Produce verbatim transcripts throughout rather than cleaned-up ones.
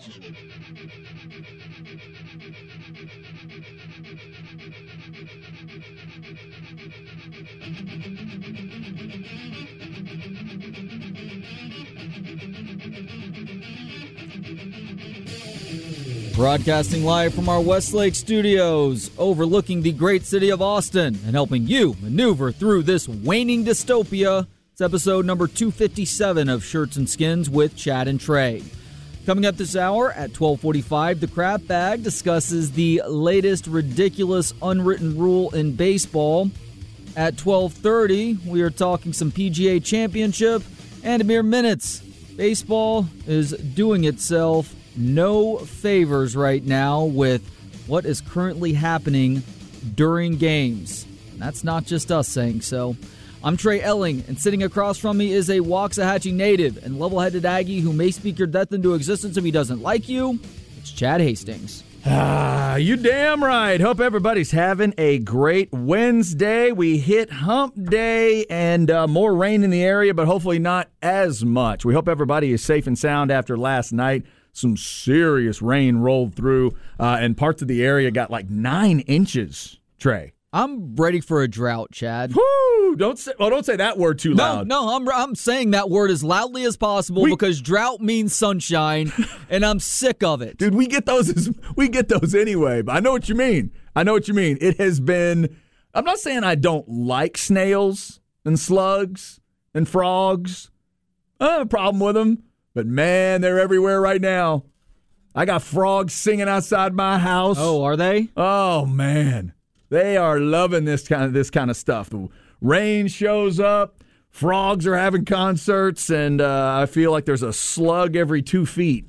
Broadcasting live from our Westlake studios, overlooking the great city of Austin and helping you maneuver through this waning dystopia. It's episode number two fifty-seven of Shirts and Skins with Chad and Trey. Coming up this hour at twelve forty-five, the Crap Bag discusses the latest ridiculous unwritten rule in baseball. At twelve thirty, we are talking some P G A Championship, and in mere minutes, baseball is doing itself no favors right now with what is currently happening during games. And that's not just us saying so. I'm Trey Elling, and sitting across from me is a Waxahachie native and level-headed Aggie who may speak your death into existence if he doesn't like you. It's Chad Hastings. Ah, you damn right. Hope everybody's having a great Wednesday. We hit hump day and uh, more rain in the area, but hopefully not as much. We hope everybody is safe and sound after last night. Some serious rain rolled through, uh, and parts of the area got like nine inches, Trey. I'm ready for a drought, Chad. Woo! Don't say, well, don't say that word too loud. No, no, I'm I'm saying that word as loudly as possible we, because drought means sunshine, and I'm sick of it. Dude, we get those as, we get those anyway, but I know what you mean. I know what you mean. It has been, I'm not saying I don't like snails and slugs and frogs. I don't have a problem with them. But, man, they're everywhere right now. I got frogs singing outside my house. Oh, are they? Oh, man. They are loving this kind of this kind of stuff. The rain shows up, frogs are having concerts, and uh, I feel like there's a slug every two feet.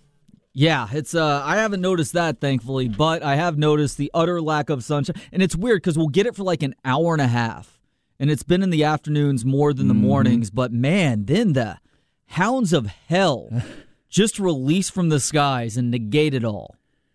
Yeah, it's. Uh, I haven't noticed that, thankfully, but I have noticed the utter lack of sunshine. And it's weird because we'll get it for like an hour and a half, and it's been in the afternoons more than the mm-hmm. mornings. But, man, then the hounds of hell just release from the skies and negate it all.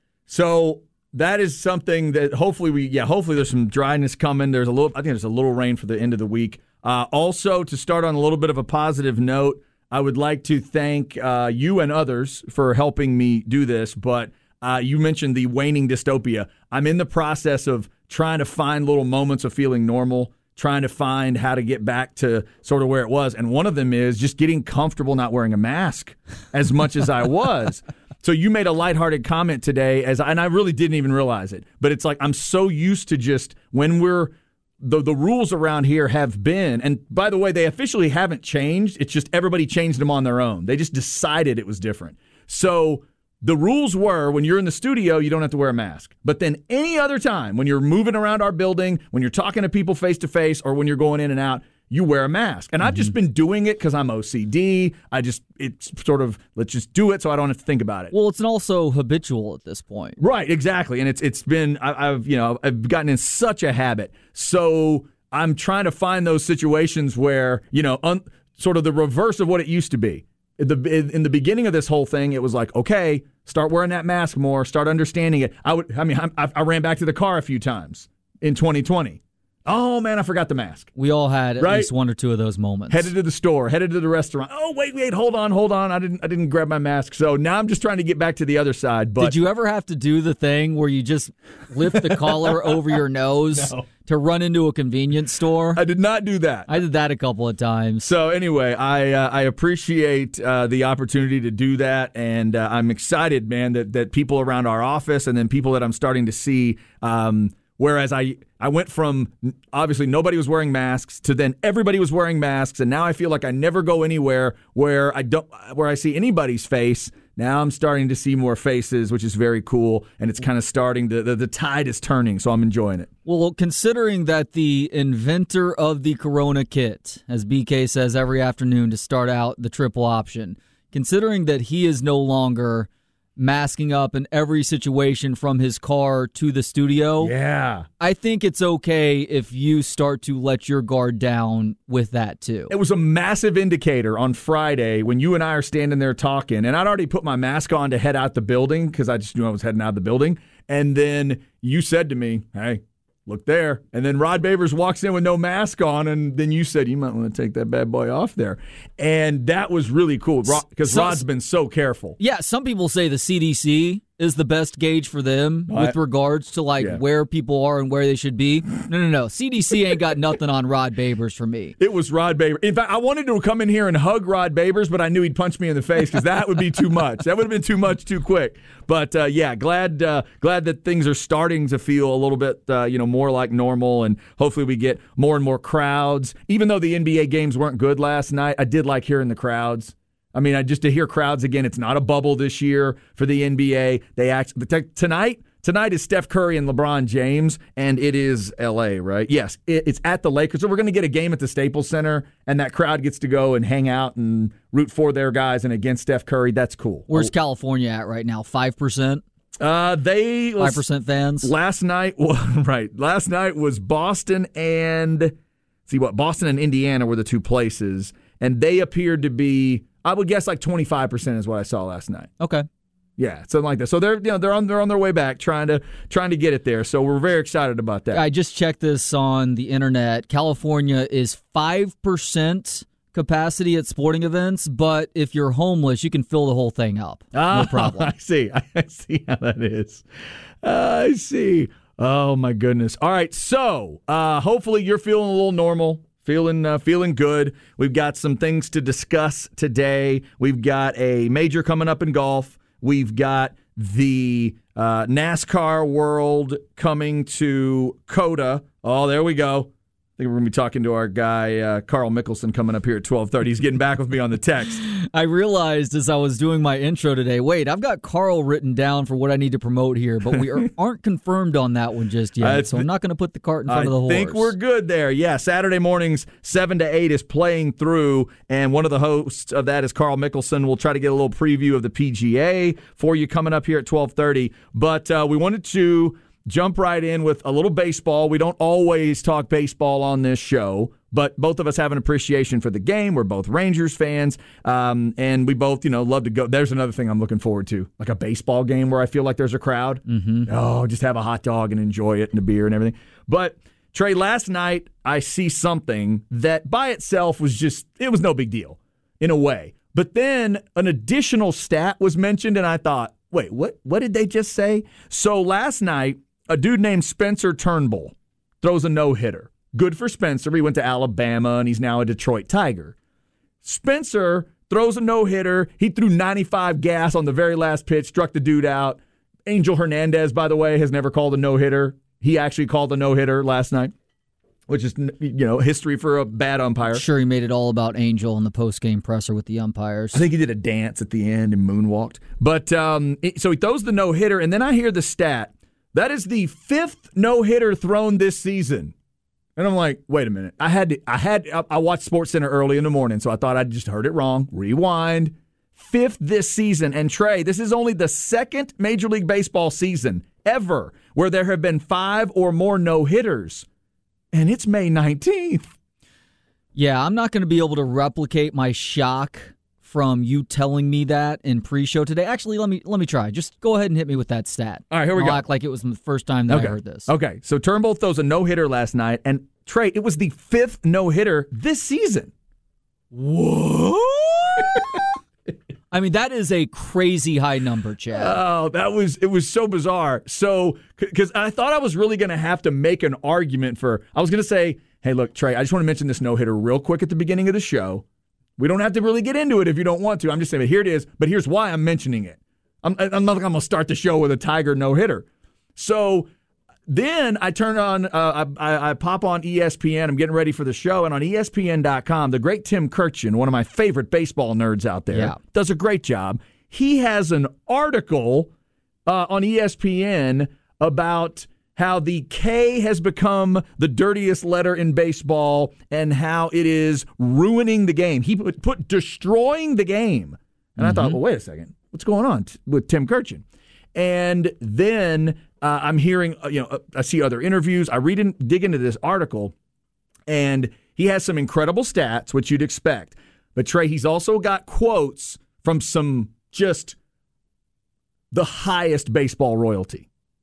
So that is something that hopefully we, yeah, hopefully there's some dryness coming. There's a little, I think there's a little rain for the end of the week. Uh, also, to start on a little bit of a positive note, I would like to thank uh, you and others for helping me do this. But uh, you mentioned the waning dystopia. I'm in the process of trying to find little moments of feeling normal, trying to find how to get back to sort of where it was. And one of them is just getting comfortable not wearing a mask as much as I was. So you made a lighthearted comment today, as and I really didn't even realize it. But it's like I'm so used to just when we're the the rules around here have been, and by the way, they officially haven't changed. It's just everybody changed them on their own. They just decided it was different. So the rules were when you're in the studio, you don't have to wear a mask. But then any other time, when you're moving around our building, when you're talking to people face-to-face, or when you're going in and out, you wear a mask. And mm-hmm. I've just been doing it because I'm O C D. I just, it's sort of, let's just do it so I don't have to think about it. Well, it's also habitual at this point. Right, exactly. And it's it's been, I, I've, you know, I've gotten in such a habit. So I'm trying to find those situations where, you know, un, sort of the reverse of what it used to be. In the, in the beginning of this whole thing, it was like, okay, start wearing that mask more, start understanding it. I would, I mean, I, I ran back to the car a few times in twenty twenty. Oh, man, I forgot the mask. We all had at right? least one or two of those moments. Headed to the store, headed to the restaurant. Oh, wait, wait, hold on, hold on. I didn't I didn't grab my mask. So now I'm just trying to get back to the other side. But did you ever have to do the thing where you just lift the collar over your nose no. to run into a convenience store? I did not do that. I did that a couple of times. So anyway, I uh, I appreciate uh, the opportunity to do that, and uh, I'm excited, man, that, that people around our office and then people that I'm starting to see, um, whereas I... I went from obviously nobody was wearing masks to then everybody was wearing masks, and now I feel like I never go anywhere where I don't where I see anybody's face. Now I'm starting to see more faces, which is very cool, and it's kind of starting to the, the tide is turning, so I'm enjoying it. Well, considering that the inventor of the Corona kit, as B K says every afternoon to start out the triple option, considering that he is no longer masking up in every situation from his car to the studio. Yeah. I think it's okay if you start to let your guard down with that too. It was a massive indicator on Friday when you and I are standing there talking, and I'd already put my mask on to head out the building because I just knew I was heading out of the building. And then you said to me, hey, look there. And then Rod Babers walks in with no mask on, and then you said, you might want to take that bad boy off there. And that was really cool because So- Rod's been so careful. Yeah, some people say the C D C is the best gauge for them I- with regards to like Yeah. where people are and where they should be. No, no, no. C D C ain't got nothing on Rod Babers for me. It was Rod Babers. In fact, I wanted to come in here and hug Rod Babers, but I knew he'd punch me in the face because that would be too much. That would have been too much too quick. But uh, yeah, glad uh, glad that things are starting to feel a little bit uh, you know more like normal, and hopefully we get more and more crowds. Even though the N B A games weren't good last night, I did like hearing the crowds. I mean, I just to hear crowds again. It's not a bubble this year for the N B A. They act tonight. Tonight is Steph Curry and LeBron James, and it is L A, right? Yes, it, it's at the Lakers. So we're going to get a game at the Staples Center, and that crowd gets to go and hang out and root for their guys and against Steph Curry. That's cool. Where's California at right now? five percent? Uh, they five percent fans? Last night, well, right. Last night was Boston and, see what, Boston and Indiana were the two places, and they appeared to be, I would guess like twenty-five percent is what I saw last night. Okay. Yeah, something like that. So they're you know they're on they're on their way back, trying to trying to get it there. So we're very excited about that. I just checked this on the internet. California is five percent capacity at sporting events, but if you're homeless, you can fill the whole thing up. Ah, no problem. I see. I see how that is. Uh, I see. Oh my goodness. All right. So uh, hopefully you're feeling a little normal. Feeling uh, feeling good. We've got some things to discuss today. We've got a major coming up in golf. We've got the uh, NASCAR World coming to COTA. Oh, there we go. I think we're going to be talking to our guy, uh, Carl Mickelson, coming up here at twelve thirty. He's getting back with me on the text. I realized as I was doing my intro today, wait, I've got Carl written down for what I need to promote here, but we are, aren't confirmed on that one just yet, Uh, so I'm not going to put the cart in front I of the horse. I think we're good there. Yeah, Saturday mornings, seven to eight is playing through, and one of the hosts of that is Carl Mickelson. We'll try to get a little preview of the P G A for you coming up here at twelve thirty. But uh, we wanted to jump right in with a little baseball. We don't always talk baseball on this show, but both of us have an appreciation for the game. We're both Rangers fans, um, and we both, you know, love to go. There's another thing I'm looking forward to, like a baseball game where I feel like there's a crowd. Mm-hmm. Oh, just have a hot dog and enjoy it and a beer and everything. But Trey, last night I see something that by itself was just, it was no big deal in a way. But then an additional stat was mentioned, and I thought, wait, what? What did they just say? So last night, a dude named Spencer Turnbull throws a no-hitter. Good for Spencer. He went to Alabama, and he's now a Detroit Tiger. Spencer throws a no-hitter. He threw ninety-five gas on the very last pitch, struck the dude out. Angel Hernandez, by the way, has never called a no-hitter. He actually called a no-hitter last night, which is, you know, history for a bad umpire. Sure, he made it all about Angel in the post-game presser with the umpires. I think he did a dance at the end and moonwalked. But um, it, so he throws the no-hitter, and then I hear the stat. That is the fifth no-hitter thrown this season. And I'm like, wait a minute. I had to, I had I watched SportsCenter early in the morning, so I thought I'd just heard it wrong. Rewind. Fifth this season. And Trey, this is only the second Major League Baseball season ever where there have been five or more no-hitters. And it's May nineteenth. Yeah, I'm not going to be able to replicate my shock from you telling me that in pre-show today. Actually, let me let me try. Just go ahead and hit me with that stat. All right, here we I'll go. act like it was the first time that okay. I heard this. Okay, so Turnbull throws a no-hitter last night, and Trey, it was the fifth no-hitter this season. What? I mean, that is a crazy high number, Chad. Oh, that was it was so bizarre. So, because I thought I was really going to have to make an argument for, I was going to say, hey, look, Trey, I just want to mention this no-hitter real quick at the beginning of the show. We don't have to really get into it if you don't want to. I'm just saying, but here it is. But here's why I'm mentioning it. I'm, I'm not going to start the show with a Tiger no-hitter. So then I turn on, uh, I, I pop on E S P N. I'm getting ready for the show. And on E S P N dot com, the great Tim Kurkjian, one of my favorite baseball nerds out there, yeah. does a great job. He has an article uh, on E S P N about how the K has become the dirtiest letter in baseball and how it is ruining the game. He put, put destroying the game. And mm-hmm. I thought, well, wait a second. What's going on t- with Tim Kurkjian? And then uh, I'm hearing, uh, you know, uh, I see other interviews. I read and dig into this article, and he has some incredible stats, which you'd expect. But, Trey, he's also got quotes from some just the highest baseball royalty.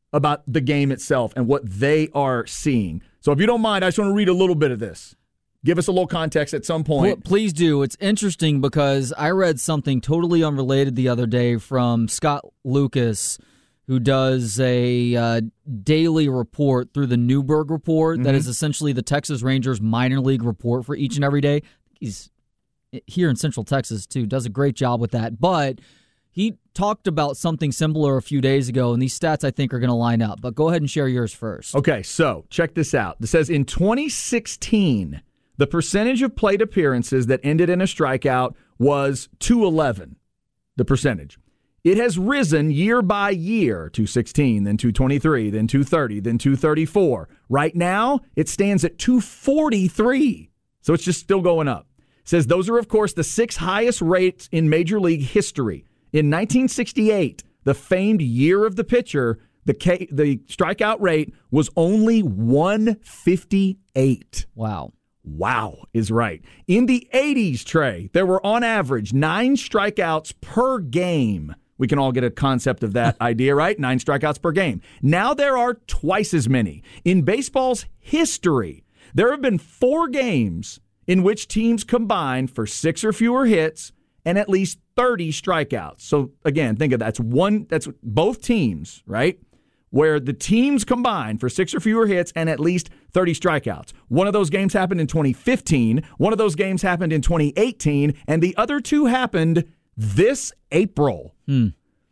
about the game itself and what they are seeing. So if you don't mind, I just want to read a little bit of this. Give us a little context at some point. Please do. It's interesting because I read something totally unrelated the other day from Scott Lucas, who does a uh, daily report through the Newberg Report. Mm-hmm. That is essentially the Texas Rangers minor league report for each and every day. He's here in Central Texas, too. Does a great job with that. But he talked about something similar a few days ago, and these stats, I think, are going to line up. But go ahead and share yours first. Okay, so check this out. It says in twenty sixteen, the percentage of plate appearances that ended in a strikeout was two eleven, the percentage. It has risen year by year, two sixteen, then two twenty-three, then two thirty, then two thirty-four. Right now, it stands at two forty-three, so it's just still going up. It says those are, of course, the six highest rates in Major League history. In nineteen sixty-eight, the famed year of the pitcher, the K, the strikeout rate was only one fifty-eight. Wow. Wow is right. In the eighties, Trey, there were on average nine strikeouts per game. We can all get a concept of that idea, right? Nine strikeouts per game. Now there are twice as many. In baseball's history, there have been four games in which teams combined for six or fewer hits and at least thirty strikeouts. So again, think of that. That's one. That's both teams, right? Where the teams combined for six or fewer hits and at least thirty strikeouts. One of those games happened in twenty fifteen. One of those games happened in twenty eighteen, and the other two happened this April. Hmm.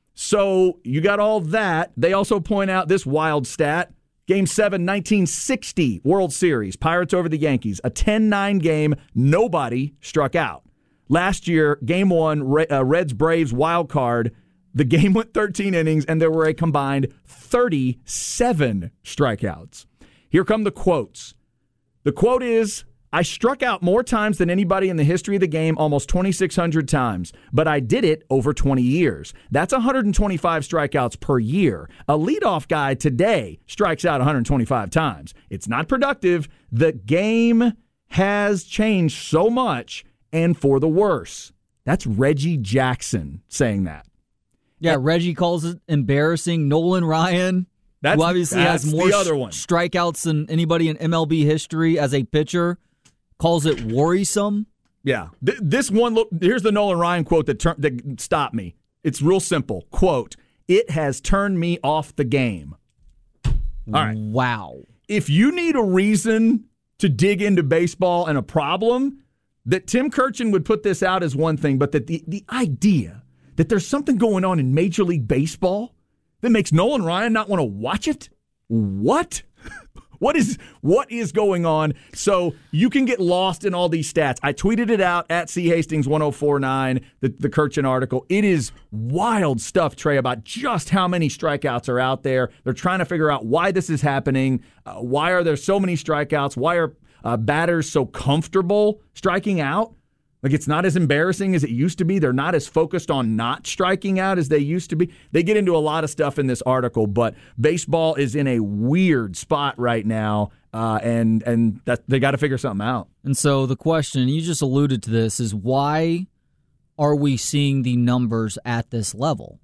So you got all that. They also point out this wild stat. Game seven, nineteen sixty World Series. Pirates over the Yankees. A ten nine game. Nobody struck out. Last year, game one, uh, Reds-Braves wild card. The game went thirteen innings, and there were a combined thirty-seven strikeouts. Here come the quotes. The quote is, I struck out more times than anybody in the history of the game, almost twenty-six hundred times, but I did it over twenty years. That's one hundred twenty-five strikeouts per year. A leadoff guy today strikes out one hundred twenty-five times. It's not productive. The game has changed so much, and for the worse. That's Reggie Jackson saying that. Yeah, Reggie calls it embarrassing. Nolan Ryan, that's, who obviously that's has more the other one. strikeouts than anybody in M L B history as a pitcher, calls it worrisome. Yeah. Th- this one, look, here's the Nolan Ryan quote that, tur- that stopped me. It's real simple. Quote, it has turned me off the game. All right. Wow. If you need a reason to dig into baseball and a problem, that Tim Kurkjian would put this out as one thing, but that the, the idea that there's something going on in Major League Baseball that makes Nolan Ryan not want to watch it? What? What is what is going on? So you can get lost in all these stats. I tweeted it out at C Hastings ten forty-nine, the, the Kurkjian article. It is wild stuff, Trey, about just how many strikeouts are out there. They're trying to figure out why this is happening. Uh, why are there so many strikeouts? Why are uh, batters so comfortable striking out? Like, it's not as embarrassing as it used to be. They're not as focused on not striking out as they used to be. They get into a lot of stuff in this article, but baseball is in a weird spot right now, uh, and and that, they got to figure something out. And so the question, you just alluded to this, is why are we seeing the numbers at this level?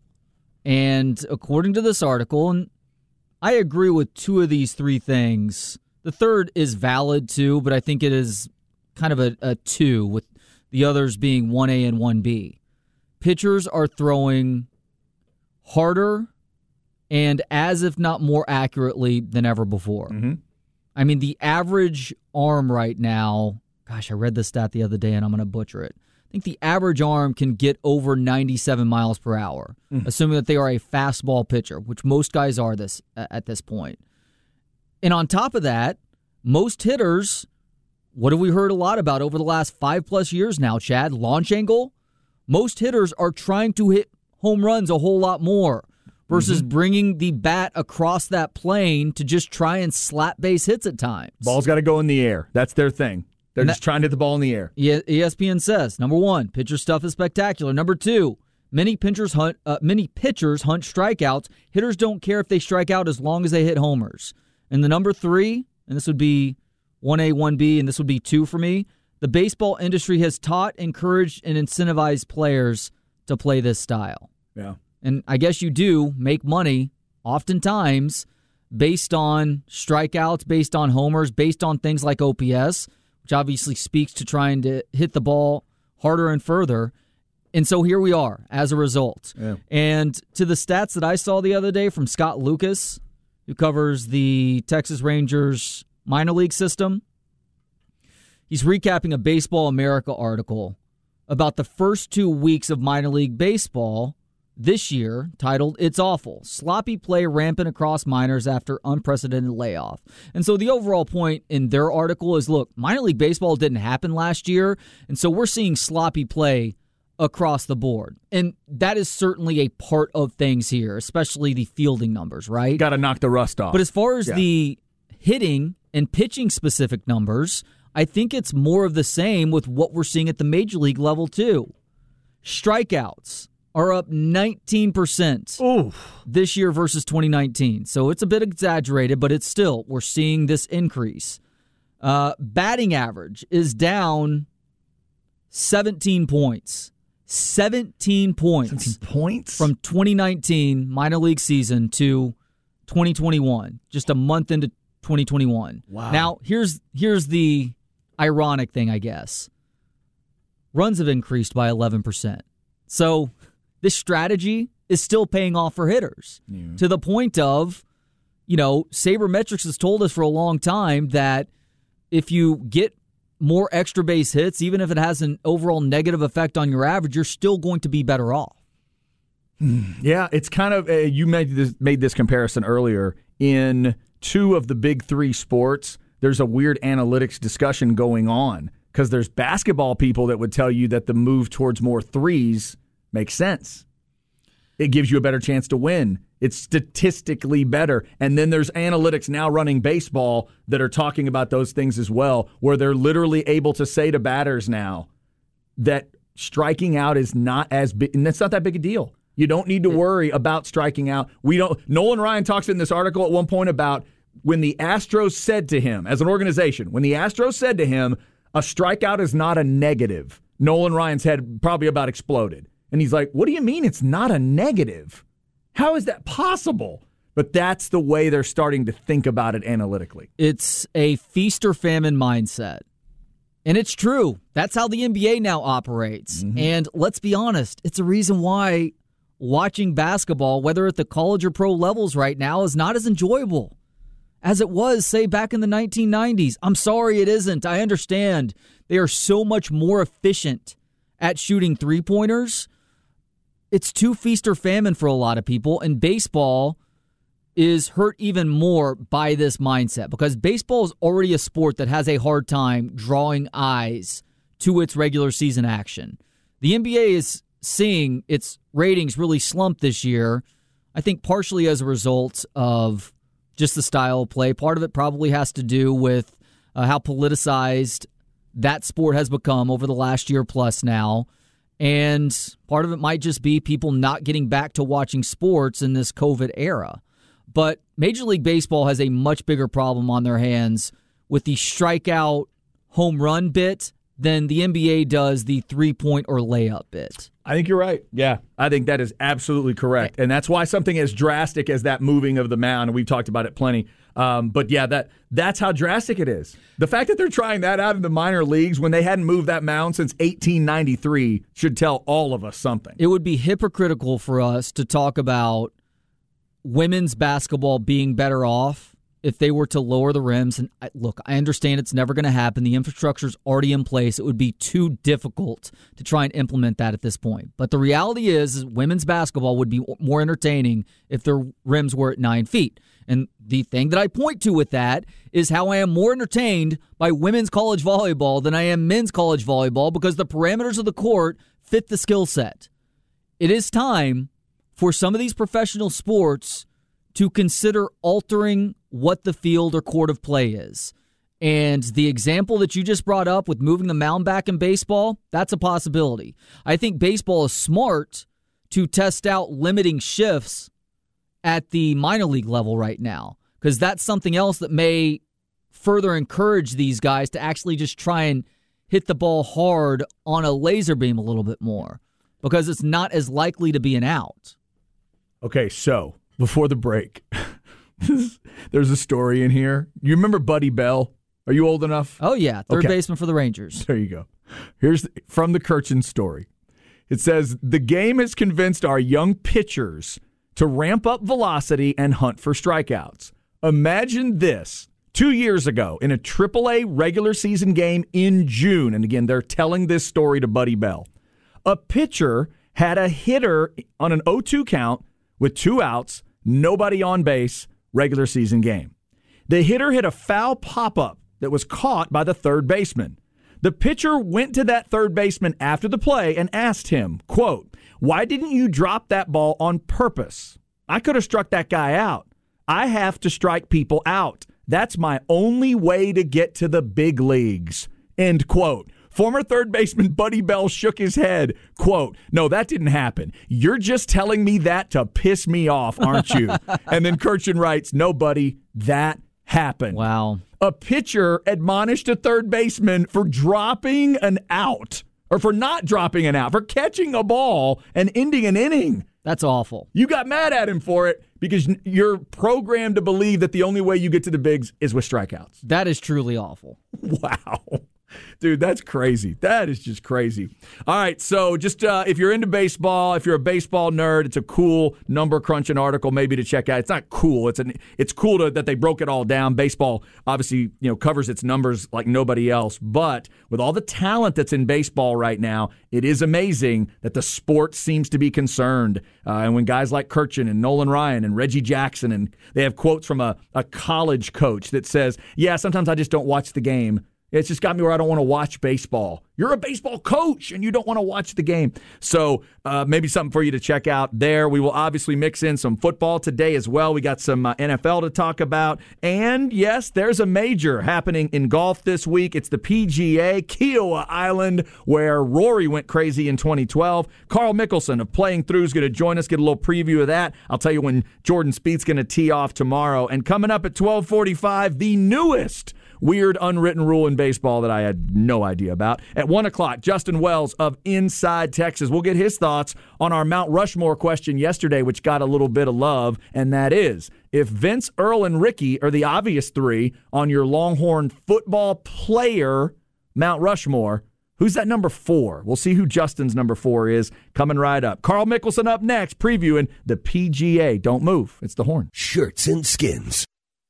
And according to this article, and I agree with two of these three things. The third is valid too, but I think it is kind of a, a two with the others being one A and one B. Pitchers are throwing harder and as if not more accurately than ever before. Mm-hmm. I mean, the average arm right now, gosh, I read this stat the other day and I'm going to butcher it. I think the average arm can get over ninety-seven miles per hour, mm-hmm. assuming that they are a fastball pitcher, which most guys are this at this point. And on top of that, most hitters, what have we heard a lot about over the last five plus years now, Chad? Launch angle. Most hitters are trying to hit home runs a whole lot more versus mm-hmm. bringing the bat across that plane to just try and slap base hits at times. Ball's got to go in the air. That's their thing. They're and just that, trying to hit the ball in the air. E S P N says, number one, pitcher stuff is spectacular. Number two, many pitchers hunt uh, many pitchers hunt strikeouts. Hitters don't care if they strike out as long as they hit homers. And the number three, and this would be one A, one B, and this would be two for me. The baseball industry has taught, encouraged, and incentivized players to play this style. Yeah. And I guess you do make money oftentimes based on strikeouts, based on homers, based on things like O P S, which obviously speaks to trying to hit the ball harder and further. And so here we are as a result. Yeah. And to the stats that I saw the other day from Scott Lucas, who covers the Texas Rangers minor league system, he's recapping a Baseball America article about the first two weeks of minor league baseball this year, titled "It's Awful. Sloppy play rampant across minors after unprecedented layoff." And so the overall point in their article is, look, minor league baseball didn't happen last year, and so we're seeing sloppy play across the board. And that is certainly a part of things here, especially the fielding numbers, right? Got to knock the rust off. But as far as yeah. the hitting and pitching specific numbers, I think it's more of the same with what we're seeing at the major league level too. Strikeouts are up nineteen percent Oof. this year versus twenty nineteen. So it's a bit exaggerated, but it's still, we're seeing this increase. Uh, batting average is down seventeen points. seventeen points. seventeen points? From twenty nineteen minor league season to twenty twenty-one, just a month into twenty twenty-one. Wow. Now, here's here's the ironic thing, I guess. Runs have increased by eleven percent. So this strategy is still paying off for hitters yeah. to the point of, you know, Sabermetrics has told us for a long time that if you get more extra base hits, even if it has an overall negative effect on your average, you're still going to be better off. Yeah, it's kind of, uh, you made this, made this comparison earlier. In two of the big three sports, there's a weird analytics discussion going on because there's basketball people that would tell you that the move towards more threes makes sense. It gives you a better chance to win. It's statistically better. And then there's analytics now running baseball that are talking about those things as well, where they're literally able to say to batters now that striking out is not as big, and that's not that big a deal. You don't need to worry about striking out. We don't. Nolan Ryan talks in this article at one point about when the Astros said to him, as an organization, when the Astros said to him, a strikeout is not a negative, Nolan Ryan's head probably about exploded. And he's like, what do you mean it's not a negative? How is that possible? But that's the way they're starting to think about it analytically. It's a feast or famine mindset. And it's true. That's how the N B A now operates. Mm-hmm. And let's be honest, it's a reason why watching basketball, whether at the college or pro levels right now, is not as enjoyable as it was, say, back in the nineteen nineties. I'm sorry it isn't. I understand. They are so much more efficient at shooting three-pointers. It's too feast or famine for a lot of people, and baseball is hurt even more by this mindset because baseball is already a sport that has a hard time drawing eyes to its regular season action. The N B A is seeing its ratings really slump this year, I think partially as a result of just the style of play. Part of it probably has to do with uh, how politicized that sport has become over the last year plus now. And part of it might just be people not getting back to watching sports in this COVID era. But Major League Baseball has a much bigger problem on their hands with the strikeout home run bit than the N B A does the three-point or layup bit. I think you're right. Yeah, I think that is absolutely correct. And that's why something as drastic as that moving of the mound, and we've talked about it plenty, um, but yeah, that that's how drastic it is. The fact that they're trying that out in the minor leagues when they hadn't moved that mound since eighteen ninety-three should tell all of us something. It would be hypocritical for us to talk about women's basketball being better off if they were to lower the rims. And I, look, I understand it's never going to happen. The infrastructure's already in place. It would be too difficult to try and implement that at this point. But the reality is, is women's basketball would be more entertaining if their rims were at nine feet. And the thing that I point to with that is how I am more entertained by women's college volleyball than I am men's college volleyball because the parameters of the court fit the skill set. It is time for some of these professional sports to consider altering what the field or court of play is. And the example that you just brought up with moving the mound back in baseball, that's a possibility. I think baseball is smart to test out limiting shifts at the minor league level right now, because that's something else that may further encourage these guys to actually just try and hit the ball hard on a laser beam a little bit more, because it's not as likely to be an out. Okay, so before the break. There's a story in here. You remember Buddy Bell? Are you old enough? Oh, yeah. Third okay. baseman for the Rangers. There you go. Here's the, from the Kirchen story. It says, the game has convinced our young pitchers to ramp up velocity and hunt for strikeouts. Imagine this. Two years ago, in a triple A regular season game in June, and again, they're telling this story to Buddy Bell, a pitcher had a hitter on an oh two count with two outs, nobody on base, regular season game. The hitter hit a foul pop-up that was caught by the third baseman. The pitcher went to that third baseman after the play and asked him, quote, "Why didn't you drop that ball on purpose? I could have struck that guy out. I have to strike people out. That's my only way to get to the big leagues." End quote. Former third baseman Buddy Bell shook his head. Quote, "No, that didn't happen. You're just telling me that to piss me off, aren't you?" And then Kirchen writes, "No, buddy, that happened." Wow. A pitcher admonished a third baseman for dropping an out, or for not dropping an out, for catching a ball and ending an inning. That's awful. You got mad at him for it because you're programmed to believe that the only way you get to the bigs is with strikeouts. That is truly awful. Wow. Dude, that's crazy. That is just crazy. All right, so just uh, if you're into baseball, if you're a baseball nerd, it's a cool number crunching article maybe to check out. It's not cool. It's an it's cool to, that they broke it all down. Baseball obviously, you know, covers its numbers like nobody else. But with all the talent that's in baseball right now, it is amazing that the sport seems to be concerned. Uh, and when guys like Kirchen and Nolan Ryan and Reggie Jackson, and they have quotes from a, a college coach that says, "Yeah, sometimes I just don't watch the game. It's just got me where I don't want to watch baseball." You're a baseball coach and you don't want to watch the game. So uh, maybe something for you to check out there. We will obviously mix in some football today as well. We got some uh, N F L to talk about. And yes, there's a major happening in golf this week. It's the P G A, Kiowa Island, where Rory went crazy in twenty twelve. Carl Mickelson of Playing Through is going to join us, get a little preview of that. I'll tell you when Jordan Spieth's going to tee off tomorrow. And coming up at twelve forty-five, the newest weird unwritten rule in baseball that I had no idea about. At one o'clock, Justin Wells of Inside Texas. We'll get his thoughts on our Mount Rushmore question yesterday, which got a little bit of love, and that is, if Vince, Earl, and Ricky are the obvious three on your Longhorn football player Mount Rushmore, who's that number four? We'll see who Justin's number four is coming right up. Carl Mickelson up next, previewing the P G A. Don't move. It's the Horn. Shirts and Skins.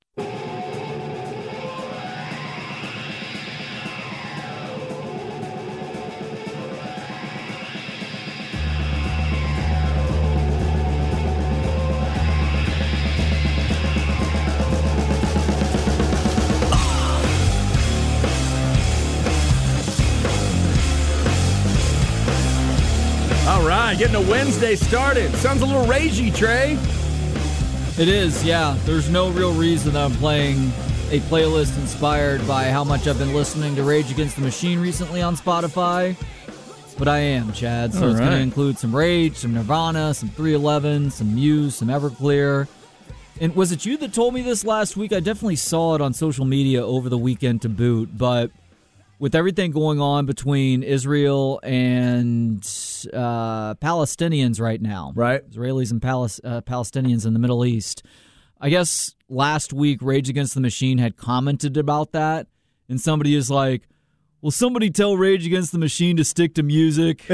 All right, getting a Wednesday started. Sounds a little ragey, Trey. It is, yeah. There's no real reason that I'm playing a playlist inspired by how much I've been listening to Rage Against the Machine recently on Spotify. But I am, Chad. So All it's right. going to include some Rage, some Nirvana, some three eleven, some Muse, some Everclear. And was it you that told me this last week? I definitely saw it on social media over the weekend to boot, but with everything going on between Israel and uh, Palestinians right now, Right. Israelis and Palis- uh, Palestinians in the Middle East, I guess last week Rage Against the Machine had commented about that, and somebody is like, "Will somebody tell Rage Against the Machine to stick to music?"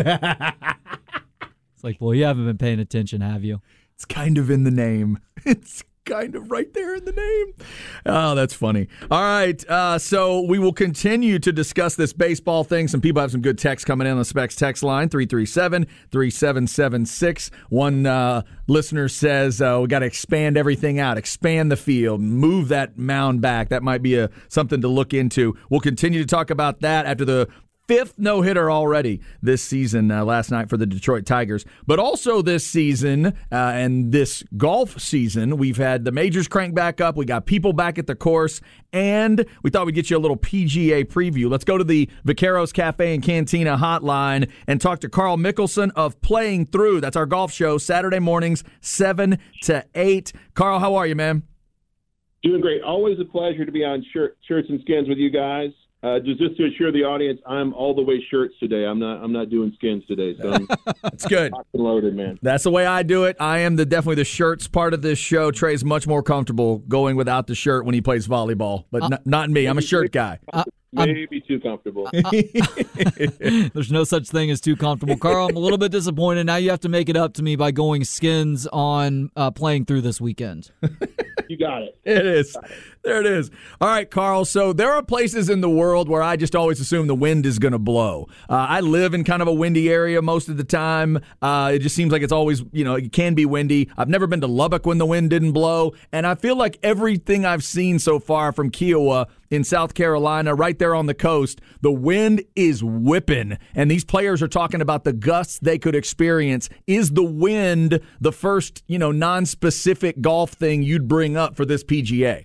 It's like, well, you haven't been paying attention, have you? It's kind of in the name. It's kind of right there in the name. Oh, that's funny. All right, uh, so we will continue to discuss this baseball thing. Some people have some good texts coming in on the Specs text line, three three seven, three seven seven six. One uh, listener says uh, we got to expand everything out, expand the field, move that mound back. That might be a something to look into. We'll continue to talk about that after the fifth no-hitter already this season, uh, last night for the Detroit Tigers. But also this season uh, and this golf season, we've had the majors crank back up. We got people back at the course, and we thought we'd get you a little P G A preview. Let's go to the Vaqueros Cafe and Cantina hotline and talk to Carl Mickelson of Playing Through. That's our golf show, Saturday mornings, seven to eight. Carl, how are you, man? Doing great. Always a pleasure to be on Shirt, Shirts and Skins with you guys. Uh, just, just to assure the audience, I'm all the way shirts today. I'm not. I'm not doing skins today. So I'm that's good. Locked and loaded, man. That's the way I do it. I am the definitely the shirts part of this show. Trey's much more comfortable going without the shirt when he plays volleyball, but uh, n- not me. I'm a shirt guy. Uh, Maybe too comfortable. There's no such thing as too comfortable. Carl, I'm a little bit disappointed. Now you have to make it up to me by going skins on uh, playing through this weekend. You got it. It is. There it is. All right, Carl. So there are places in the world where I just always assume the wind is going to blow. Uh, I live in kind of a windy area most of the time. Uh, it just seems like it's always, you know, it can be windy. I've never been to Lubbock when the wind didn't blow. And I feel like everything I've seen so far from Kiowa in South Carolina, right there on the coast, the wind is whipping. And these players are talking about the gusts they could experience. Is the wind the first, you know, non-specific golf thing you'd bring up for this P G A?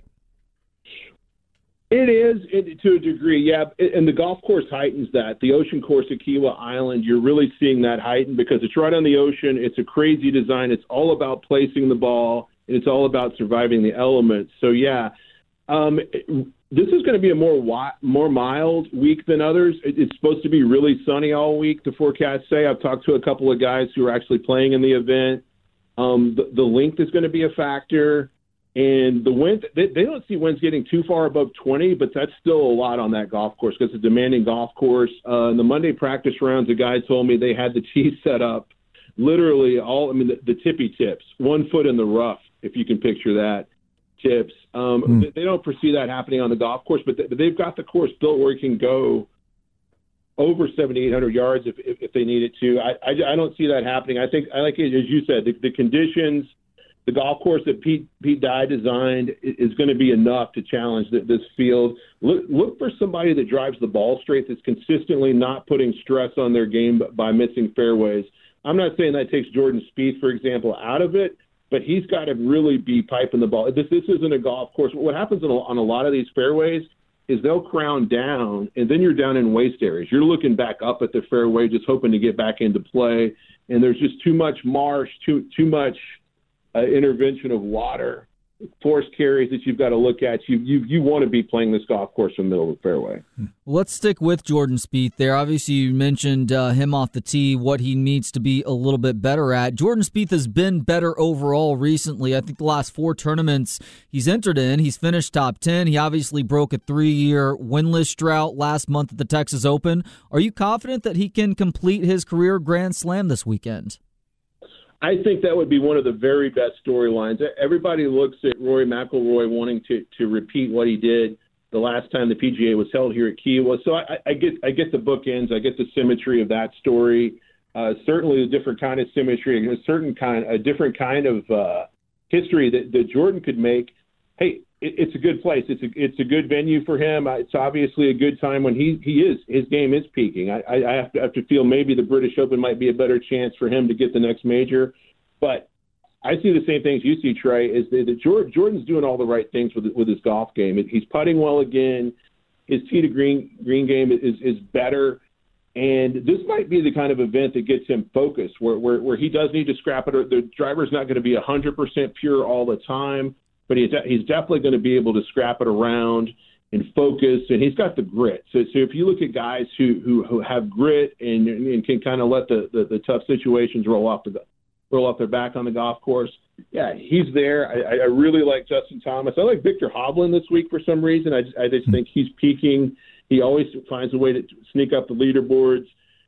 It is, it, to a degree, yeah. And the golf course heightens that. The ocean course at Kiowa Island, you're really seeing that heighten because it's right on the ocean. It's a crazy design. It's all about placing the ball, and it's all about surviving the elements. So, yeah, um, this is going to be a more wi- more mild week than others. It, it's supposed to be really sunny all week, the forecasts say. I've talked to a couple of guys who are actually playing in the event. Um, the, the length is going to be a factor. And the wind, they, they don't see winds getting too far above twenty, but that's still a lot on that golf course because it's a demanding golf course. Uh, in the Monday practice rounds, a guy told me they had the tees set up literally all, I mean, the, the tippy tips, one foot in the rough, if you can picture that, tips. Um, mm. they, they don't foresee that happening on the golf course, but, they, but they've got the course built where it can go over seventy-eight hundred yards if, if, if they need it to. I, I, I don't see that happening. I think, I like it, as you said, the, the conditions – the golf course that Pete Pete Dye designed is going to be enough to challenge this field. Look, look for somebody that drives the ball straight, that's consistently not putting stress on their game by missing fairways. I'm not saying that takes Jordan Spieth, for example, out of it, but he's got to really be piping the ball. This this isn't a golf course. What happens on a, on a lot of these fairways is they'll crown down, and then you're down in waste areas. You're looking back up at the fairway, just hoping to get back into play, and there's just too much marsh, too too much – Uh, intervention of water, force carries that you've got to look at. You you you want to be playing this golf course in the middle of the fairway. Let's stick with Jordan Spieth there. Obviously, you mentioned uh, him off the tee, what he needs to be a little bit better at. Jordan Spieth has been better overall recently. I think the last four tournaments he's entered in, he's finished top ten. He obviously broke a three-year winless drought last month at the Texas Open. Are you confident that he can complete his career Grand Slam this weekend? I think that would be one of the very best storylines. Everybody looks at Rory McIlroy wanting to, to repeat what he did the last time the P G A was held here at Kiowa. So I, I get I get the bookends. I get the symmetry of that story. Uh, certainly a different kind of symmetry, a certain kind, a different kind of uh, history that, that Jordan could make. Hey, it, it's a good place. It's a it's a good venue for him. It's obviously a good time when he he is his game is peaking. I, I, I have to have to feel maybe the British Open might be a better chance for him to get the next major, but I see the same things you see, Trey. Is that, that Jordan's doing all the right things with with his golf game. He's putting well again. His tee to green green game is is better. And this might be the kind of event that gets him focused, where where, where he does need to scrap it. The driver's not going to be one hundred percent pure all the time, but he's he's definitely going to be able to scrap it around and focus, and he's got the grit. So, so if you look at guys who who, who have grit and, and can kind of let the, the, the tough situations roll off the roll off their back on the golf course, yeah, he's there. I, I really like Justin Thomas. I like Victor Hovland this week for some reason. I just, I just think he's peaking. He always finds a way to sneak up the leaderboards.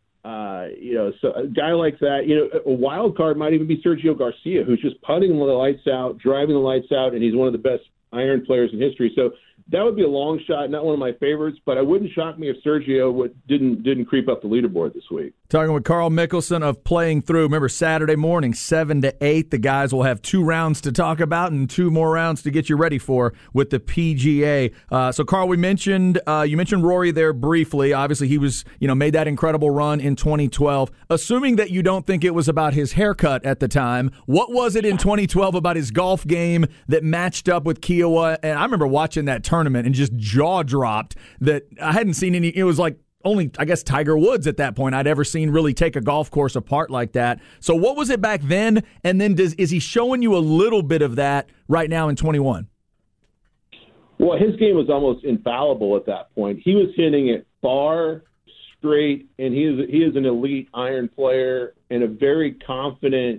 Uh, you know, so a guy like that, you know, a wild card might even be Sergio Garcia, who's just putting the lights out, driving the lights out, and he's one of the best iron players in history. So that would be a long shot, not one of my favorites, but it wouldn't shock me if Sergio would, didn't didn't creep up the leaderboard this week. Talking with Carl Mickelson of Playing Through. Remember, Saturday morning, seven to eight, the guys will have two rounds to talk about and two more rounds to get you ready for with the P G A. Uh, so, Carl, we mentioned uh, you mentioned Rory there briefly. Obviously, he was, you know, made that incredible run in twenty twelve. Assuming that you don't think it was about his haircut at the time, what was it in twenty twelve about his golf game that matched up with Kiowa? And I remember watching that tournament and just jaw dropped that I hadn't seen any. It was like only, I guess, Tiger Woods at that point I'd ever seen really take a golf course apart like that. So what was it back then? And then does is he showing you a little bit of that right now in twenty-one? Well, his game was almost infallible at that point. He was hitting it far, straight, and he is he is an elite iron player and a very confident,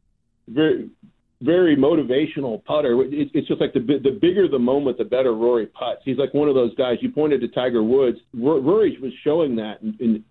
very very motivational putter. It, it's just like the the bigger the moment, the better Rory putts. He's like one of those guys. You pointed to Tiger Woods. Rory was showing that in, in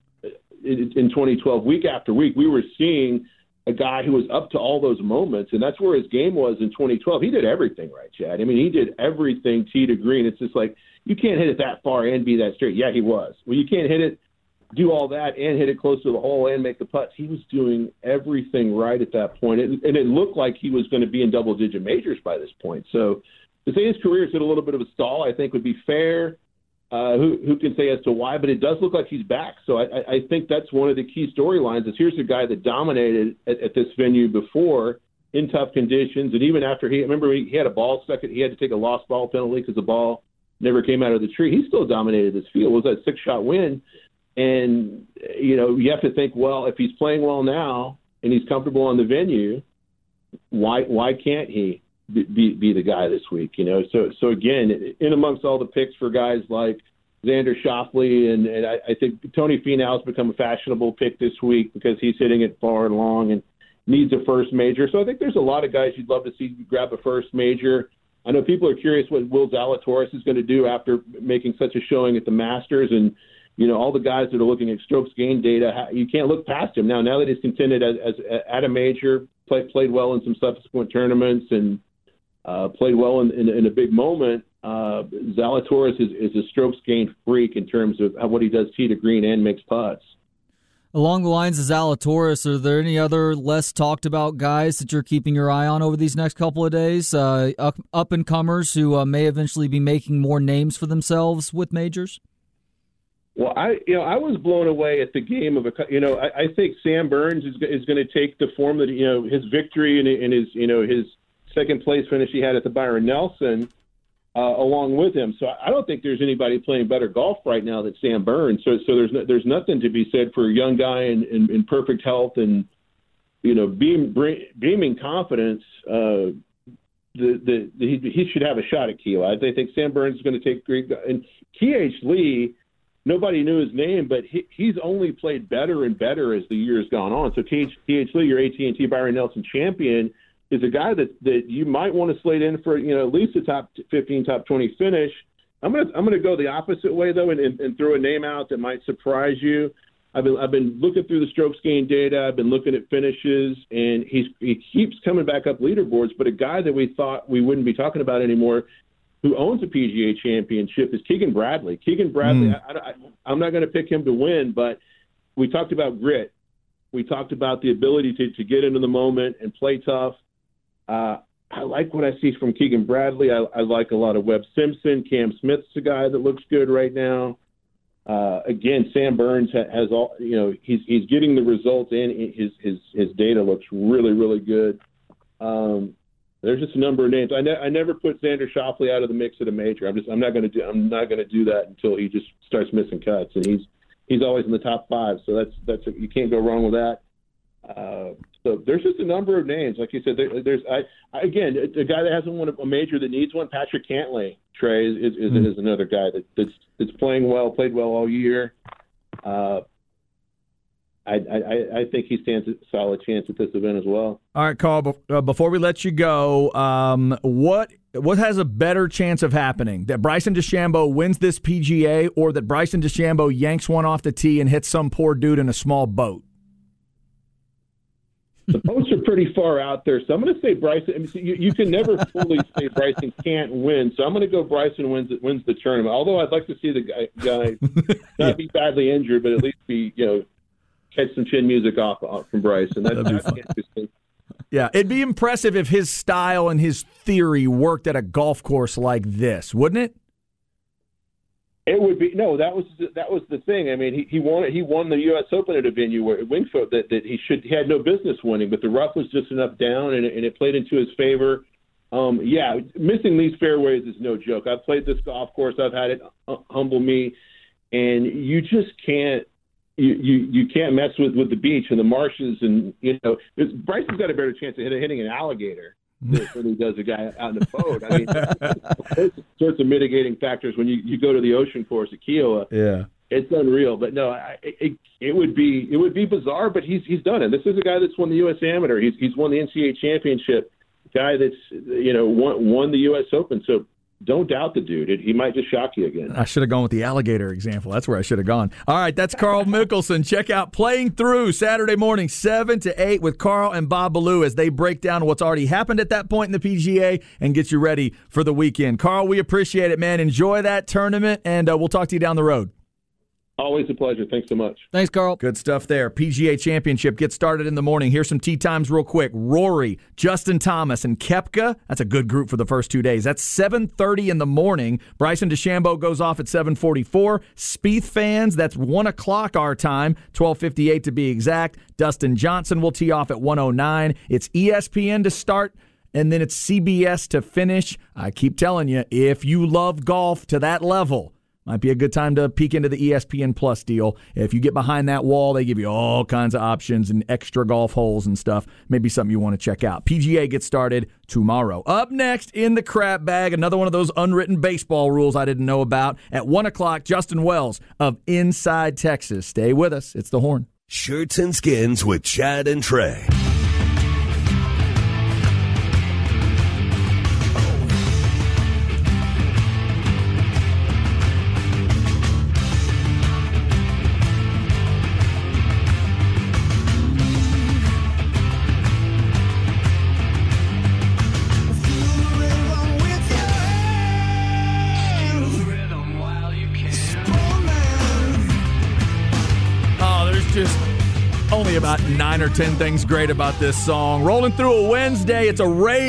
in twenty twelve, week after week. We were seeing a guy who was up to all those moments, and that's where his game was in twenty twelve. He did everything right, Chad. I mean, he did everything tee to green. It's just like, you can't hit it that far and be that straight. Yeah, he was. Well, you can't hit it, do all that, and hit it close to the hole and make the putts. He was doing everything right at that point, and it looked like he was going to be in double-digit majors by this point. So to say his career is at a little bit of a stall, I think would be fair. Uh, who, who can say as to why, but it does look like he's back. So I, I think that's one of the key storylines is here's a guy that dominated at, at this venue before in tough conditions. And even after he, remember he had a ball stuck, he had to take a lost ball penalty because the ball never came out of the tree. He still dominated this field. It was that six shot win. And, you know, you have to think, well, if he's playing well now and he's comfortable on the venue, why, why can't he Be, be the guy this week, you know? So, so again, in amongst all the picks for guys like Xander Schauffele, and, and I, I think Tony Finau's become a fashionable pick this week because he's hitting it far and long and needs a first major. So I think there's a lot of guys you'd love to see grab a first major. I know people are curious what Will Zalatoris is going to do after making such a showing at the Masters, and you know, all the guys that are looking at strokes gained data, you can't look past him now. Now that he's contended as, as at a major, played played well in some subsequent tournaments, and Uh, played well in, in, in a big moment. Uh, Zalatoris is, is a strokes gained freak in terms of what he does tee to green and makes putts. Along the lines of Zalatoris, are there any other less talked about guys that you're keeping your eye on over these next couple of days? Uh, up, up and comers who uh, may eventually be making more names for themselves with majors? Well, I you know I was blown away at the game of a you know I, I think Sam Burns is is going to take the form that you know his victory and, and his you know his second place finish he had at the Byron Nelson uh, along with him. So I don't think there's anybody playing better golf right now than Sam Burns. So so there's no, there's nothing to be said for a young guy in, in, in perfect health and you know beam, beaming confidence. Uh, the, the, the he, he should have a shot at Kiawah. I think Sam Burns is going to take great. And K H Lee, nobody knew his name, but he, he's only played better and better as the year's gone on. So K H Lee, your A T and T Byron Nelson champion, is a guy that, that you might want to slate in for, you know, at least a top fifteen, top twenty finish. I'm gonna I'm gonna go the opposite way though, and, and, and throw a name out that might surprise you. I've been I've been looking through the strokes gained data. I've been looking at finishes, and he's he keeps coming back up leaderboards. But a guy that we thought we wouldn't be talking about anymore, who owns a P G A championship, is Keegan Bradley. Keegan Bradley. Mm. I, I, I'm not going to pick him to win, but we talked about grit. We talked about the ability to to get into the moment and play tough. Uh, I like what I see from Keegan Bradley. I, I like a lot of Webb Simpson. Cam Smith's a guy that looks good right now. Uh, again, Sam Burns ha- has all, you know, he's he's getting the results and his his his data looks really really good. Um, there's just a number of names. I, ne- I never put Xander Schauffele out of the mix at a major. I'm just I'm not going to do I'm not going to do that until he just starts missing cuts, and he's he's always in the top five. So that's that's a, you can't go wrong with that. Uh, so there's just a number of names, like you said. There, there's I, I again a guy that hasn't won a major that needs one. Patrick Cantlay, Trey is is, mm. is another guy that, that's that's playing well, played well all year. Uh, I, I I think he stands a solid chance at this event as well. All right, Carl. Uh, before we let you go, um, what what has a better chance of happening? That Bryson DeChambeau wins this P G A, or that Bryson DeChambeau yanks one off the tee and hits some poor dude in a small boat? The boats are pretty far out there, so I'm going to say Bryson. I mean, you, you can never fully say Bryson can't win, so I'm going to go Bryson wins wins the tournament. Although I'd like to see the guy, guy not yeah. be badly injured, but at least be you know catch some chin music off, off from Bryson. That, That'd be interesting. Yeah, it'd be impressive if his style and his theory worked at a golf course like this, wouldn't it? It would be no. That was that was the thing. I mean, he, he won he won the U S Open at a venue where Winged Foot that, that he should he had no business winning, but the rough was just enough down, and it, and it played into his favor. Um, yeah, missing these fairways is no joke. I've played this golf course. I've had it humble me, and you just can't you you, you can't mess with, with the beach and the marshes, and you know Bryson's got a better chance of hitting an alligator than he does a guy out in the boat. I mean, there's sorts of mitigating factors when you, you go to the ocean course at Kiowa. Yeah. It's unreal, but no, I, it, it would be it would be bizarre. But he's he's done it. This is a guy that's won the U S Amateur. He's he's won the N C double A championship. Guy that's you know won won the U S Open. So don't doubt the dude. It, he might just shock you again. I should have gone with the alligator example. That's where I should have gone. All right, that's Carl Mickelson. Check out Playing Through Saturday morning, seven to eight with Carl and Bob Ballou as they break down what's already happened at that point in the P G A and get you ready for the weekend. Carl, we appreciate it, man. Enjoy that tournament, and uh, we'll talk to you down the road. Always a pleasure. Thanks so much. Thanks, Carl. Good stuff there. P G A Championship gets started in the morning. Here's some tee times real quick. Rory, Justin Thomas, and Koepka. That's a good group for the first two days. That's seven thirty in the morning. Bryson DeChambeau goes off at seven forty-four. Spieth fans, that's one o'clock our time, twelve fifty-eight to be exact. Dustin Johnson will tee off at one oh nine. It's E S P N to start, and then it's C B S to finish. I keep telling you, if you love golf to that level, might be a good time to peek into the E S P N Plus deal. If you get behind that wall, they give you all kinds of options and extra golf holes and stuff. Maybe something you want to check out. P G A gets started tomorrow. Up next in the crap bag, another one of those unwritten baseball rules I didn't know about. At one o'clock, Justin Wells of Inside Texas. Stay with us. It's The Horn. Shirts and Skins with Chad and Trey. Only about nine or ten things great about this song. Rolling through a Wednesday, it's a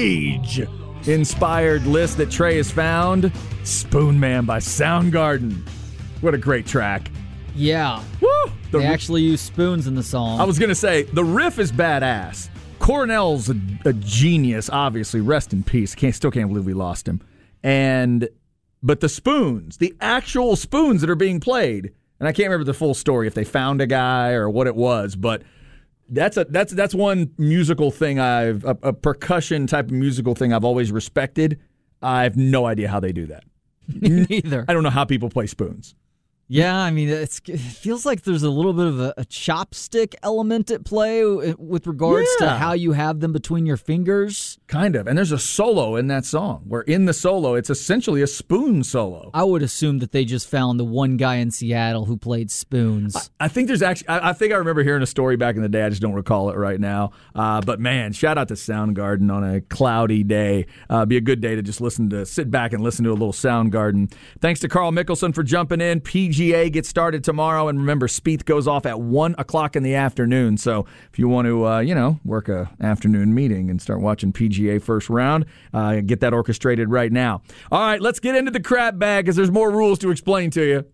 rage-inspired list that Trey has found. Spoon Man by Soundgarden. What a great track. Yeah. Woo! The they r- actually use spoons in the song. I was going to say, the riff is badass. Cornell's a, a genius, obviously. Rest in peace. Can't, still can't believe we lost him. And But the spoons, the actual spoons that are being played, and I can't remember the full story if they found a guy or what it was, but that's a that's that's one musical thing I've a, a percussion type of musical thing I've always respected. I have no idea how they do that. Me neither. I don't know how people play spoons. Yeah, I mean, it's, it feels like there's a little bit of a, a chopstick element at play with regards Yeah. to how you have them between your fingers. Kind of. And there's a solo in that song where in the solo, it's essentially a spoon solo. I would assume that they just found the one guy in Seattle who played spoons. I, I think there's actually, I, I think I remember hearing a story back in the day. I just don't recall it right now. Uh, but man, shout out to Soundgarden on a cloudy day. Uh, be a good day to just listen to, sit back and listen to a little Soundgarden. Thanks to Carl Mickelson for jumping in. P G A gets started tomorrow, and remember, Spieth goes off at one o'clock in the afternoon. So if you want to, uh, you know, work a afternoon meeting and start watching P G A first round, uh, get that orchestrated right now. All right, let's get into the crap bag because there's more rules to explain to you.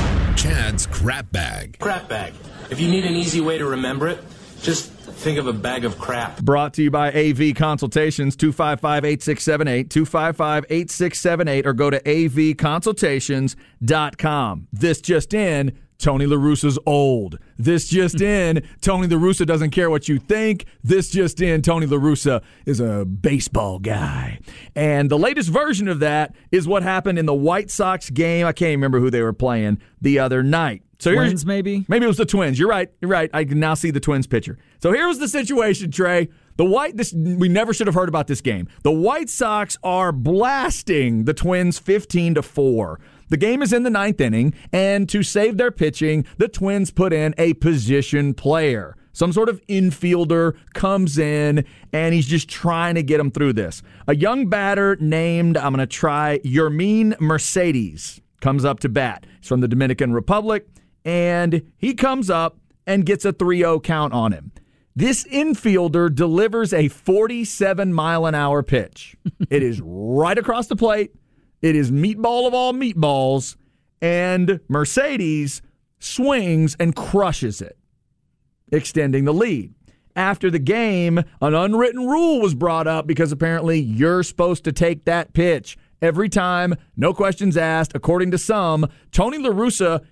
Chad's crap bag. Crap bag. If you need an easy way to remember it, just think of a bag of crap. Brought to you by A V Consultations, two five five, eight six seven eight, two five five, eight six seven eight, or go to a v consultations dot com. This just in, Tony La Russa's old. This just in, Tony La Russa doesn't care what you think. This just in, Tony La Russa is a baseball guy. And the latest version of that is what happened in the White Sox game. I can't remember who they were playing the other night. So Twins, maybe? Maybe it was the Twins. You're right. You're right. I can now see the Twins pitcher. So here was the situation, Trey. The White. This we never should have heard about this game. The White Sox are blasting the Twins fifteen to four. The game is in the ninth inning, and to save their pitching, the Twins put in a position player. Some sort of infielder comes in, and he's just trying to get them through this. A young batter named, I'm going to try, Yermin Mercedes comes up to bat. He's from the Dominican Republic. And he comes up and gets a three oh count on him. This infielder delivers a forty-seven mile an hour pitch. It is right across the plate. It is meatball of all meatballs. And Mercedes swings and crushes it, extending the lead. After the game, an unwritten rule was brought up because apparently you're supposed to take that pitch every time, no questions asked. According to some, Tony La Russa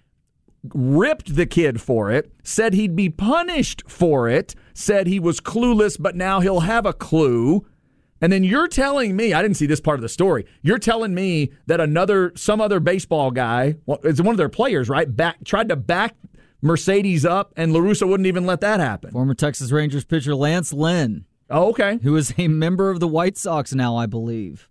ripped the kid for it, said he'd be punished for it, said he was clueless, but now he'll have a clue. And then you're telling me, I didn't see this part of the story, you're telling me that another, some other baseball guy, well, it's one of their players, right, back tried to back Mercedes up, and La Russa wouldn't even let that happen. Former Texas Rangers pitcher Lance Lynn, Oh, okay. who is a member of the White Sox now, I believe,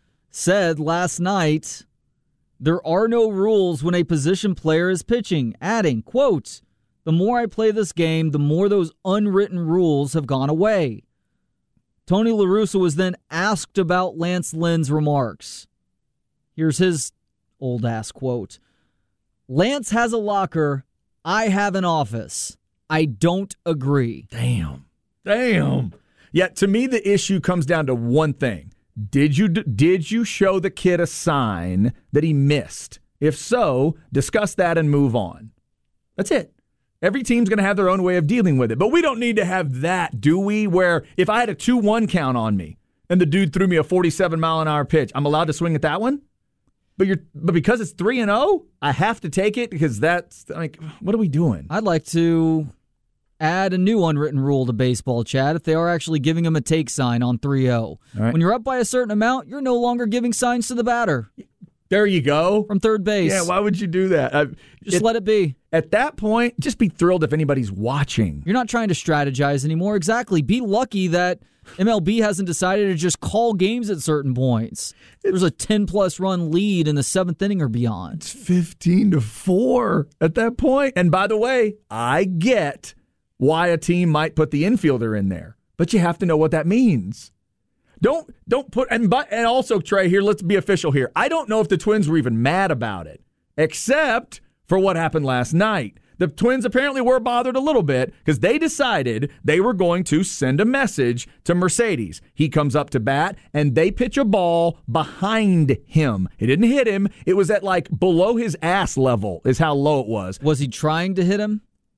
said last night, there are no rules when a position player is pitching, adding, quote, the more I play this game, the more those unwritten rules have gone away. Tony La Russa was then asked about Lance Lynn's remarks. Here's his old-ass quote. Lance has a locker. I have an office. I don't agree. Damn. Damn. Yeah, to me, the issue comes down to one thing. Did you did you show the kid a sign that he missed? If so, discuss that and move on. That's it. Every team's going to have their own way of dealing with it. But we don't need to have that, do we? Where if I had a two one count on me and the dude threw me a forty-seven mile an hour pitch, I'm allowed to swing at that one? But you're but because it's three and oh, I have to take it because that's like, what are we doing? I'd like to add a new unwritten rule to baseball, Chad, if they are actually giving him a take sign on three oh. Right. When you're up by a certain amount, you're no longer giving signs to the batter. There you go. From third base. Yeah, why would you do that? I, Just it, let it be. At that point, just be thrilled if anybody's watching. You're not trying to strategize anymore. Exactly. Be lucky that M L B hasn't decided to just call games at certain points. There's a ten-plus run lead in the seventh inning or beyond. It's fifteen to four at that point. And by the way, I get why a team might put the infielder in there, but you have to know what that means. Don't don't put and but and also Trey here. Let's be official here. I don't know if the Twins were even mad about it, except for what happened last night. The Twins apparently were bothered a little bit because they decided they were going to send a message to Mercedes. He comes up to bat and they pitch a ball behind him. It didn't hit him. It was at like below his ass level is how low it was. Was he trying to hit him?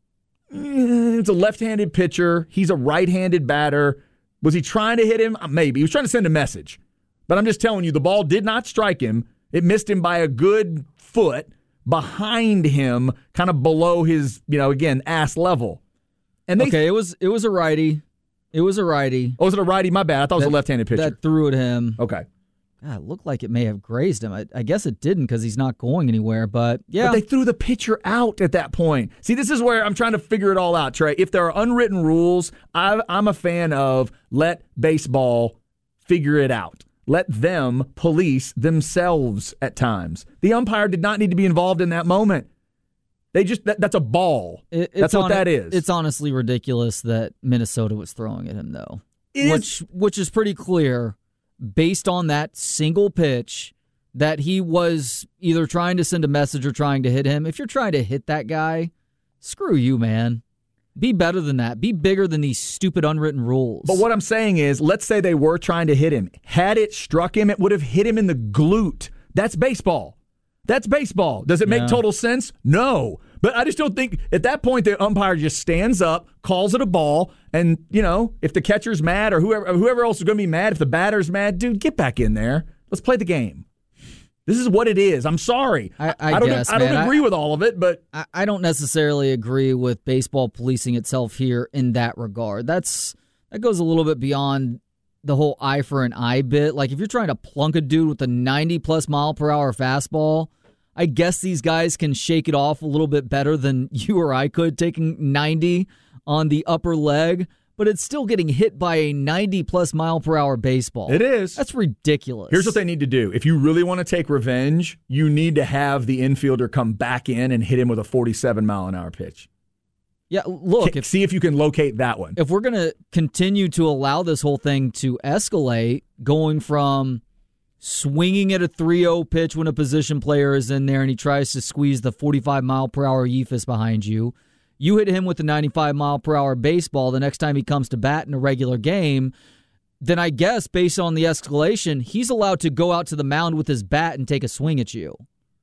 It's a left-handed pitcher. He's a right-handed batter. Was he trying to hit him? Maybe. He was trying to send a message. But I'm just telling you, the ball did not strike him. It missed him by a good foot behind him, kind of below his, you know, again, ass level. And they, okay, it was it was a righty. It was a righty. Oh, was it a righty? My bad. I thought it was that, a left-handed pitcher. That threw at him. Okay. God, it looked like it may have grazed him. I, I guess it didn't because he's not going anywhere. But, yeah. But they threw the pitcher out at that point. See, this is where I'm trying to figure it all out, Trey. If there are unwritten rules, I, I'm a fan of let baseball figure it out. Let them police themselves at times. The umpire did not need to be involved in that moment. They just that, that's a ball. It, that's what on, that is. It's honestly ridiculous that Minnesota was throwing at him, though. It which is. which is pretty clear based on that single pitch that he was either trying to send a message or trying to hit him. If you're trying to hit that guy, screw you, man. Be better than that. Be bigger than these stupid unwritten rules. But what I'm saying is, let's say they were trying to hit him. Had it struck him, it would have hit him in the glute. That's baseball. That's baseball. Does it make Yeah. total sense? No. But I just don't think at that point the umpire just stands up, calls it a ball, and, you know, if the catcher's mad or whoever whoever else is going to be mad, if the batter's mad, dude, get back in there. Let's play the game. This is what it is. I'm sorry. I, I, don't guess, I don't man. agree I, with all of it, but I, I don't necessarily agree with baseball policing itself here in that regard. That's that goes a little bit beyond the whole eye for an eye bit. Like if you're trying to plunk a dude with a ninety plus mile per hour fastball, I guess these guys can shake it off a little bit better than you or I could taking ninety on the upper leg. But it's still getting hit by a ninety plus mile per hour baseball. it is. That's ridiculous. Here's what they need to do. If you really want to take revenge, you need to have the infielder come back in and hit him with a forty-seven mile an hour pitch. Yeah, look, K- if, see if you can locate that one. if we're going to continue to allow this whole thing to escalate, going from swinging at a three oh pitch when a position player is in there and he tries to squeeze the forty-five mile per hour Yeefus behind you, you hit him with a ninety-five mile per hour baseball the next time he comes to bat in a regular game, then I guess based on the escalation, he's allowed to go out to the mound with his bat and take a swing at you.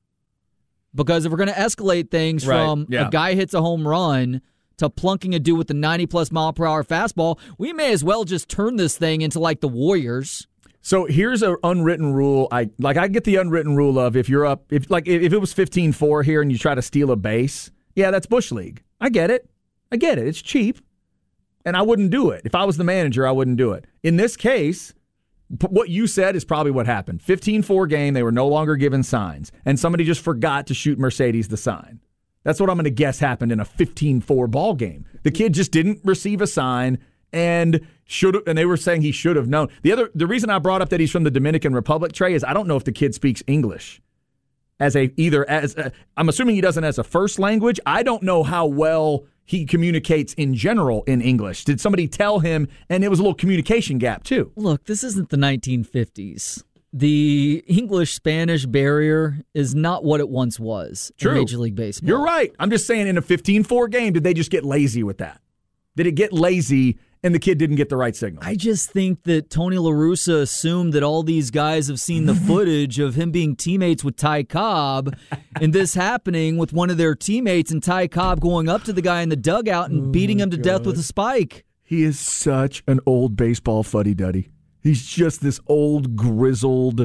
Because if we're going to escalate things Right, from yeah. a guy hits a home run to plunking a dude with a ninety plus mile per hour fastball, we may as well just turn this thing into like the Warriors. So here's an unwritten rule. I like I get the unwritten rule of if you're up, if like if it was fifteen four here and you try to steal a base, yeah, that's Bush League. I get it. I get it. It's cheap. And I wouldn't do it. If I was the manager, I wouldn't do it. In this case, what you said is probably what happened. fifteen four game, they were no longer given signs, and somebody just forgot to shoot Mercedes the sign. That's what I'm going to guess happened in a fifteen four ball game. The kid just didn't receive a sign and should and they were saying he should have known. The other the reason I brought up that he's from the Dominican Republic, Trey, is I don't know if the kid speaks English as a either as a, I'm assuming he doesn't as a first language. I don't know how well he communicates in general in English. Did somebody tell him? And it was a little communication gap too. Look, this isn't the nineteen fifties. The English-Spanish barrier is not what it once was True. in Major League Baseball. You're right. I'm just saying in a fifteen four game, did they just get lazy with that? Did it get lazy and the kid didn't get the right signal? I just think that Tony La Russa assumed that all these guys have seen the footage of him being teammates with Ty Cobb and this happening with one of their teammates and Ty Cobb going up to the guy in the dugout and oh beating him to God. death with a spike. He is such an old baseball fuddy-duddy. He's just this old, grizzled,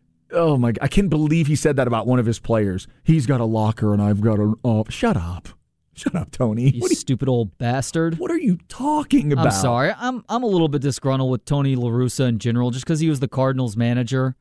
oh my God. I can't believe he said that about one of his players. He's got a locker and I've got a, oh, shut up. Shut up, Tony. You, you stupid old bastard. What are you talking about? I'm sorry. I'm I'm a little bit disgruntled with Tony La Russa in general just because he was the Cardinals manager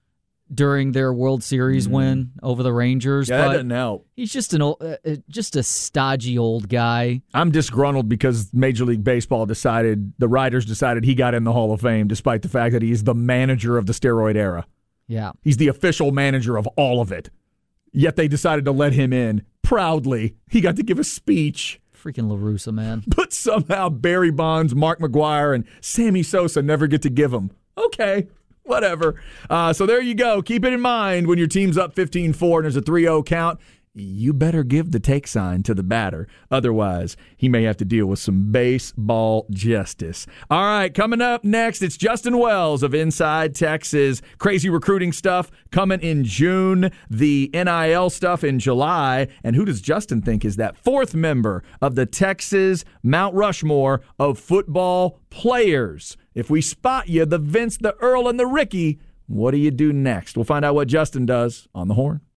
during their World Series mm. win over the Rangers. Yeah, but that doesn't help. He's just an old, uh, just a stodgy old guy. I'm disgruntled because Major League Baseball decided, the writers decided he got in the Hall of Fame despite the fact that he's the manager of the steroid era. Yeah. He's the official manager of all of it. Yet they decided to let him in. Proudly, he got to give a speech. Freaking La Russa, man. But somehow Barry Bonds, Mark McGwire, and Sammy Sosa never get to give him. Okay, whatever. Uh, so there you go. Keep it in mind when your team's up fifteen four and there's a three oh count. You better give the take sign to the batter. Otherwise, he may have to deal with some baseball justice. All right, coming up next, it's Justin Wells of Inside Texas. Crazy recruiting stuff coming in June, the N I L stuff in July. And who does Justin think is that fourth member of the Texas Mount Rushmore of football players? If we spot you, the Vince, the Earl, and the Ricky, what do you do next? We'll find out what Justin does on the Horn.